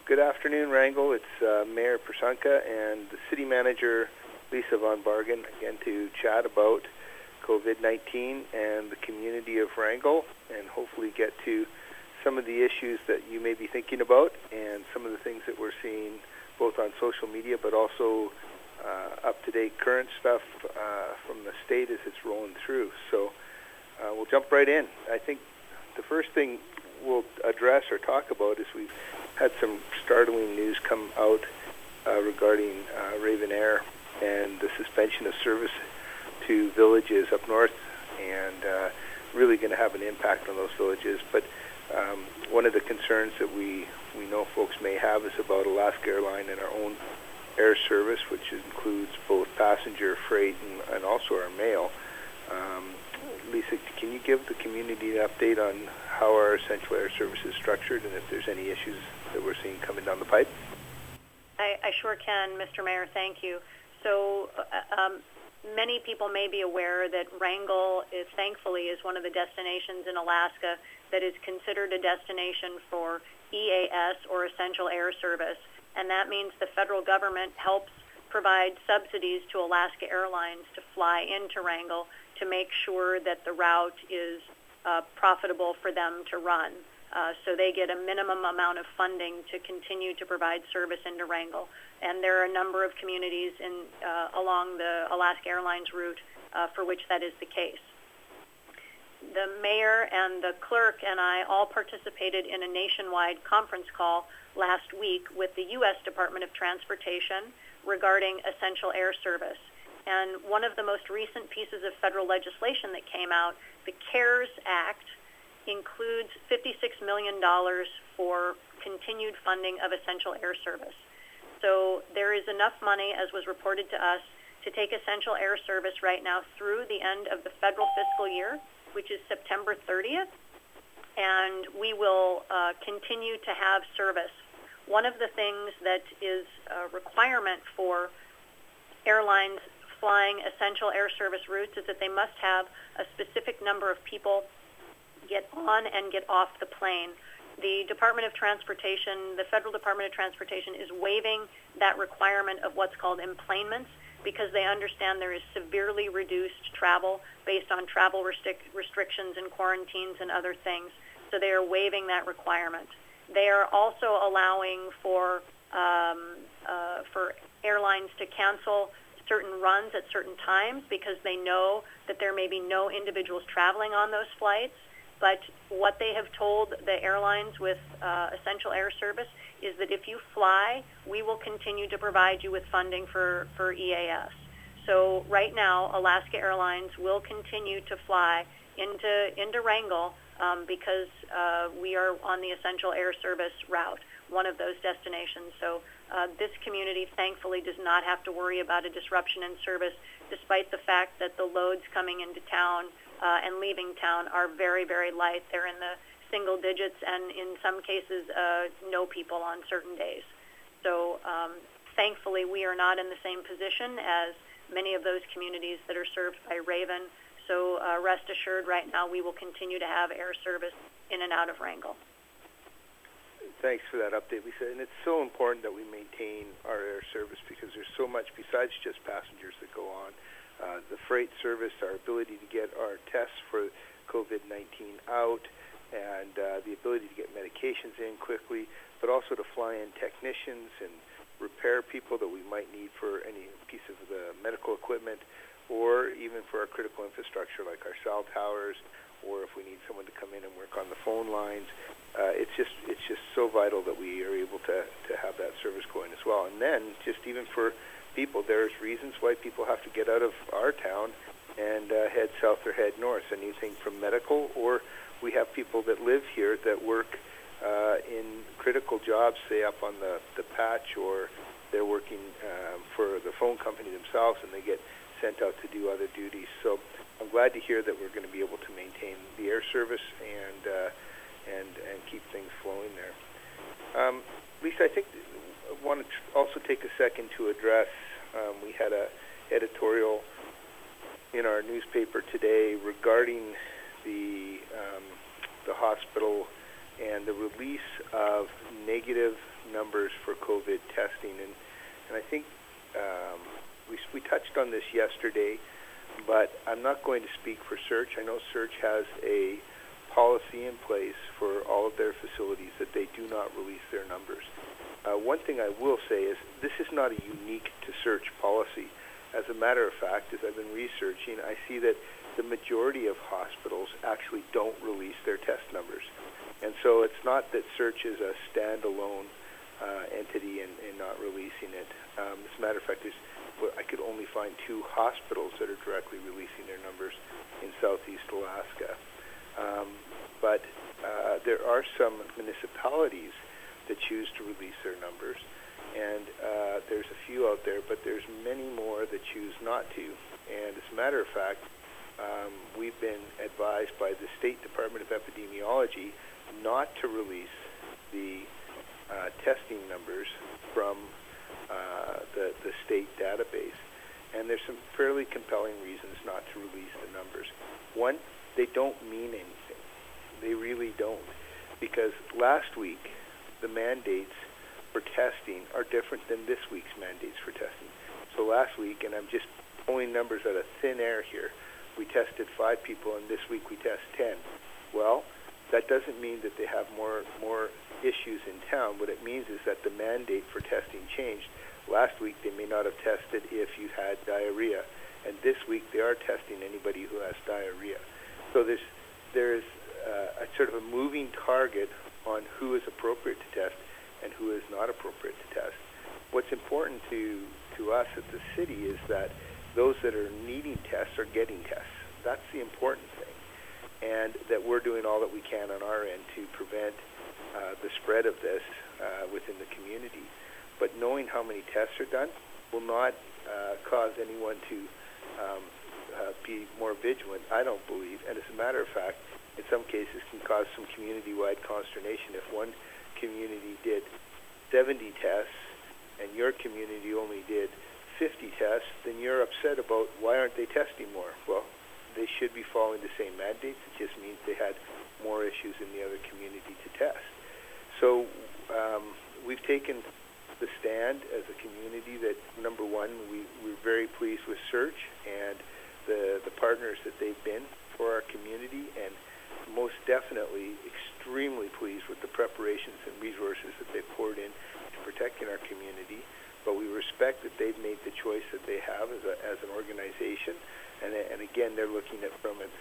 Good afternoon, Wrangell. It's Mayor Persunka and the City Manager, Lisa Von Bargen, again to chat about COVID-19 and the community of Wrangell, and hopefully get to some of the issues that you may be thinking about and some of the things that we're seeing both on social media but also up-to-date current stuff from the state as it's rolling through. So we'll jump right in. I think the first thing we'll address or talk about is we've had some startling news come out regarding Raven Air and the suspension of service to villages up north, and really going to have an impact on those villages. But one of the concerns that we know folks may have is about Alaska Airlines and our own air service, which includes both passenger, freight, and also our mail. Lisa, can you give the community an update on how our essential air service is structured and if there's any issues that we're seeing coming down the pipe? I sure can, Mr. Mayor. Thank you. So many people may be aware that Wrangell thankfully is one of the destinations in Alaska that is considered a destination for EAS, or Essential Air Service, and that means the federal government helps provide subsidies to Alaska Airlines to fly into Wrangell to make sure that the route is profitable for them to run. So they get a minimum amount of funding to continue to provide service into Wrangell. And there are a number of communities along the Alaska Airlines route for which that is the case. The mayor and the clerk and I all participated in a nationwide conference call last week with the U.S. Department of Transportation regarding essential air service. And one of the most recent pieces of federal legislation that came out, the CARES Act, includes $56 million for continued funding of essential air service. So there is enough money, as was reported to us, to take essential air service right now through the end of the federal fiscal year, which is September 30th, and we will continue to have service. One of the things that is a requirement for airlines flying essential air service routes is that they must have a specific number of people get on and get off the plane. The Department of Transportation, the Federal Department of Transportation, is waiving that requirement of what's called emplanements because they understand there is severely reduced travel based on travel restrictions and quarantines and other things. So they are waiving that requirement. They are also allowing for airlines to cancel certain runs at certain times because they know that there may be no individuals traveling on those flights. But what they have told the airlines with essential air service is that if you fly, we will continue to provide you with funding for EAS. So right now, Alaska Airlines will continue to fly into Wrangell because we are on the essential air service route, one of those destinations. So this community, thankfully, does not have to worry about a disruption in service, despite the fact that the loads coming into town and leaving town are very, very light. They're in the single digits and in some cases no people on certain days. So thankfully we are not in the same position as many of those communities that are served by Raven. So rest assured right now we will continue to have air service in and out of Wrangell. Thanks for that update, Lisa. And it's so important that we maintain our air service because there's so much besides just passengers that go on. The freight service, our ability to get our tests for COVID-19 out, and the ability to get medications in quickly, but also to fly in technicians and repair people that we might need for any piece of the medical equipment, or even for our critical infrastructure like our cell towers, or if we need someone to come in and work on the phone lines. It's just so vital that we are able to have that service going as well. And then just even for people, there's reasons why people have to get out of our town and head south or head north. Anything from medical, or we have people that live here that work in critical jobs, say up on the patch, or they're working for the phone company themselves and they get sent out to do other duties. So I'm glad to hear that we're going to be able to maintain the air service and keep things flowing there. Lisa, I think I want to also take a second to address, we had an editorial in our newspaper today regarding the hospital and the release of negative numbers for COVID testing, and I think we touched on this yesterday, but I'm not going to speak for Search. I know Search has a policy in place for all of their facilities that they do not release their numbers. One thing I will say is this is not a unique to Search policy. As a matter of fact, as I've been researching, I see that the majority of hospitals actually don't release their test numbers. And so it's not that Search is a standalone entity and not releasing it. As a matter of fact, I could only find 2 hospitals that are directly releasing their numbers in Southeast Alaska. But there are some municipalities that choose to release their numbers, and there's a few out there, but there's many more that choose not to. And as a matter of fact, we've been advised by the State Department of Epidemiology not to release the testing numbers from the state database. And there's some fairly compelling reasons not to release the numbers. One, they don't mean anything. They really don't. Because last week, the mandates for testing are different than this week's mandates for testing. So last week, and I'm just pulling numbers out of thin air here, we tested 5 people, and this week we test 10. Well, that doesn't mean that they have more issues in town. What it means is that the mandate for testing changed. Last week, they may not have tested if you had diarrhea, and this week they are testing anybody who has diarrhea. So there's a sort of a moving target on who is appropriate to test and who is not appropriate to test. What's important to us at the city is that those that are needing tests are getting tests. That's the important thing, and that we're doing all that we can on our end to prevent the spread of this within the community. But knowing how many tests are done will not cause anyone to be more vigilant, I don't believe. And as a matter of fact, in some cases can cause some community-wide consternation. If one community did 70 tests and your community only did 50 tests, then you're upset about why aren't they testing more? Well, they should be following the same mandates. It just means they had more issues in the other community to test. So we've taken the stand as a community that, number one, we're very pleased with Search and the partners that they've been for our community, and most definitely extremely pleased with the preparations and resources that they've poured in to protecting our community. But we respect that they've made the choice that they have as an organization, and again, they're looking at from a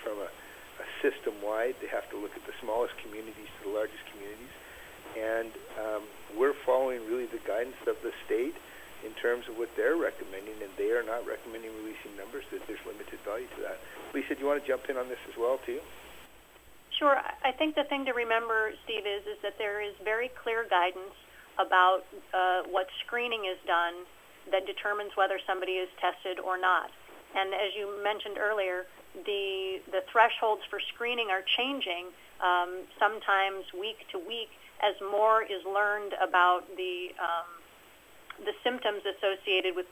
system-wide. They have to look at the smallest communities to the largest communities, and we're following really the guidance of the state in terms of what they're recommending, and they are not recommending releasing numbers. That there's limited value to that. Lisa, do you want to jump in on this as well, too? Sure. I think the thing to remember, Steve, is that there is very clear guidance about what screening is done that determines whether somebody is tested or not. And as you mentioned earlier, the thresholds for screening are changing sometimes week to week as more is learned about the symptoms associated with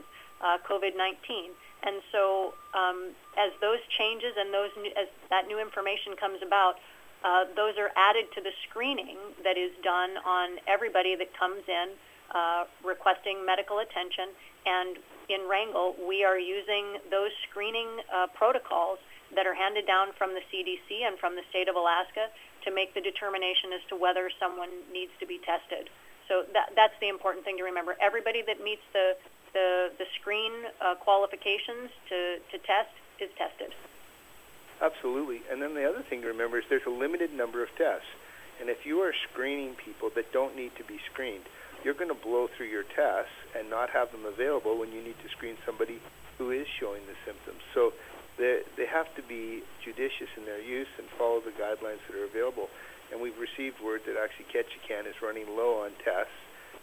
COVID-19. And so as those changes and as that new information comes about, those are added to the screening that is done on everybody that comes in requesting medical attention. And in Wrangell, we are using those screening protocols that are handed down from the CDC and from the state of Alaska to make the determination as to whether someone needs to be tested. So that's the important thing to remember. Everybody that meets the screen qualifications to test is tested. Absolutely. And then the other thing to remember is there's a limited number of tests. And if you are screening people that don't need to be screened, you're going to blow through your tests and not have them available when you need to screen somebody who is showing the symptoms. So they have to be judicious in their use and follow the guidelines that are available. And we've received word that actually Ketchikan is running low on tests.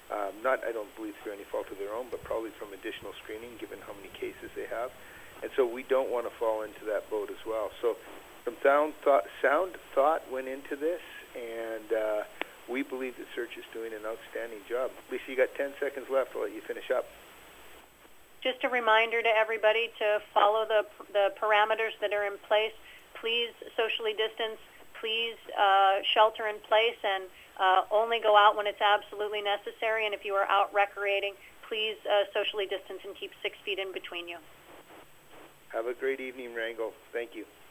I don't believe through any fault of their own, but probably from additional screening, given how many cases they have. And so we don't want to fall into that boat as well. So some sound thought went into this, and we believe that Search is doing an outstanding job. Lisa, you got 10 seconds left. I'll let you finish up. Just a reminder to everybody to follow the parameters that are in place. Please socially distance. please shelter in place and only go out when it's absolutely necessary. And if you are out recreating, please socially distance and keep 6 feet in between you. Have a great evening, Wrangell. Thank you.